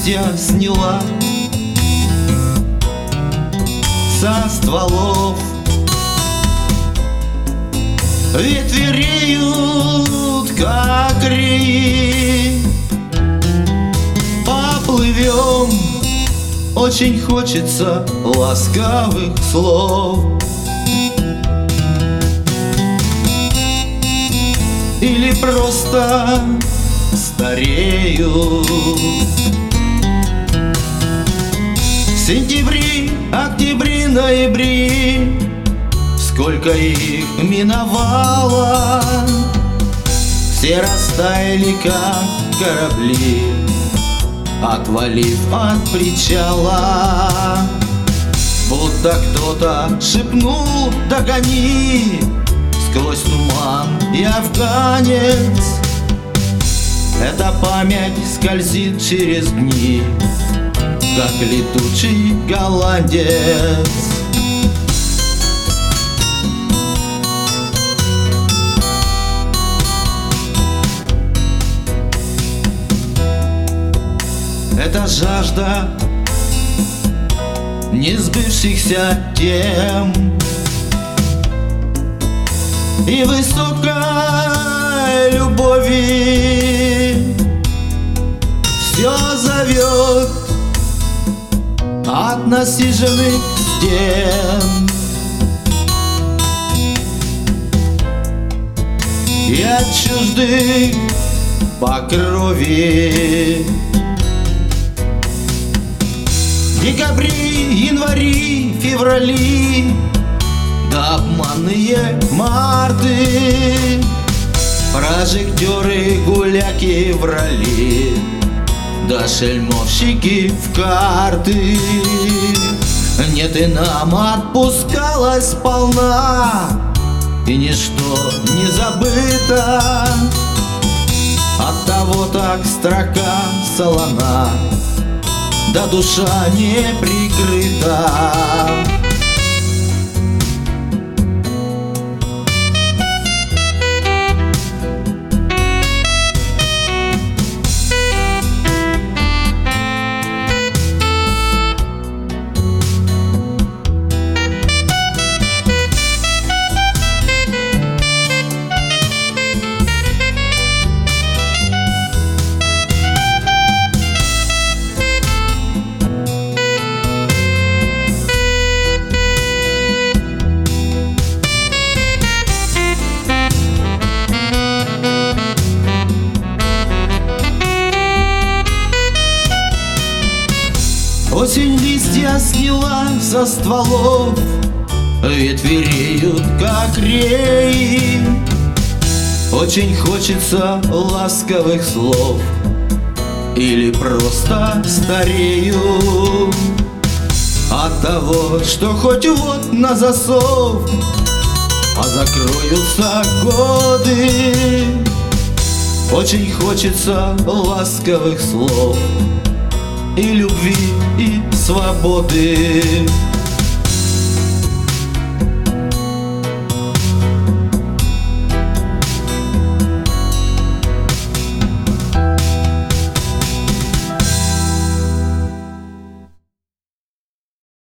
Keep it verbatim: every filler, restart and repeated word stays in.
листья сняла со стволов. Ветви реют, как реи. Поплывем, очень хочется ласковых слов. Или просто старею. Сентябри, октябри, ноябри, сколько их миновало, все растаяли, как корабли, отвалив от причала. Будто кто-то шепнул: догони, сквозь туман и афганец. Эта память скользит через дни, как летучий голландец. Это жажда несбывшихся тем и высокой любови. Все зовет от насиженных стен и от чуждых по крови. Декабри, январи, феврали, да обманные марты, прожекторы, гуляки врали, да шельмовщики в карты. Нет, и нам отпускалась сполна, и ничто не забыто. Оттого так строка солона, да душа не прикрыта. Осень листья сняла со стволов, ветви реют, как реи. Очень хочется ласковых слов, или просто старею от того, что хоть вот на засов, а закроются годы. Очень хочется ласковых слов и любви, и свободы.